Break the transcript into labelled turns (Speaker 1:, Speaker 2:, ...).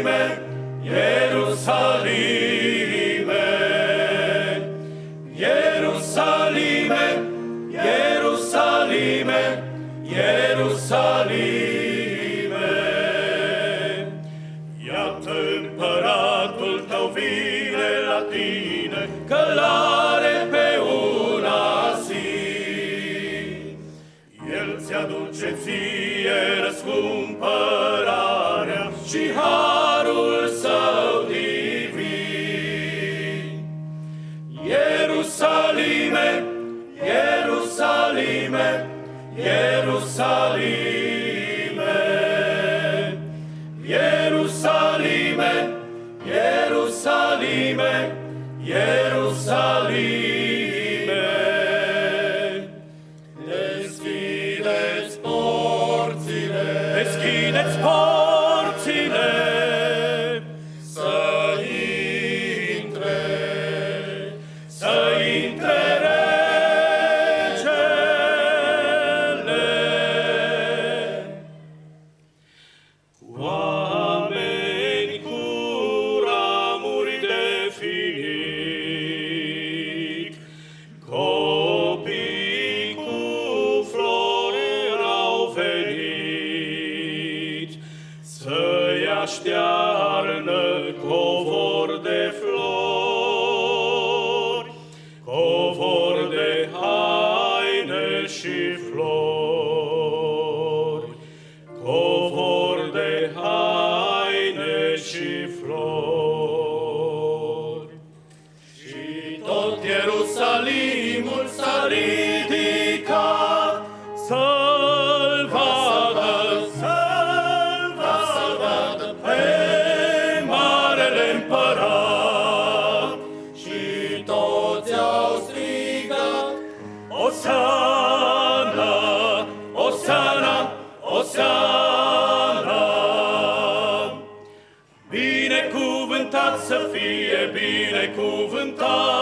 Speaker 1: Ierusalime, Ierusalime, Ierusalime, Ierusalime, Ierusalime. Iată împăratul tău vine la tine, călare pe un asin. El ți-aduce ție răscumpărarea și harul său divin. Ierusalime, Ierusalime, Ierusalime, Ierusalime, Ierusalime, Ierusalime. Deschideți porțile, deschideți porțile, să intre regele. Oameni cu ramuri de finic, copii cu flori au venit, să-i aștearnă covor de flori, covor de haine și flori, covor de haine și flori. Și tot Ierusalimul s-a ridicat să-l vadă, să-l vadă pe marele împărat. Și toți au strigat, Osana, Osana, Osana. Binecuvântat să fie, binecuvântat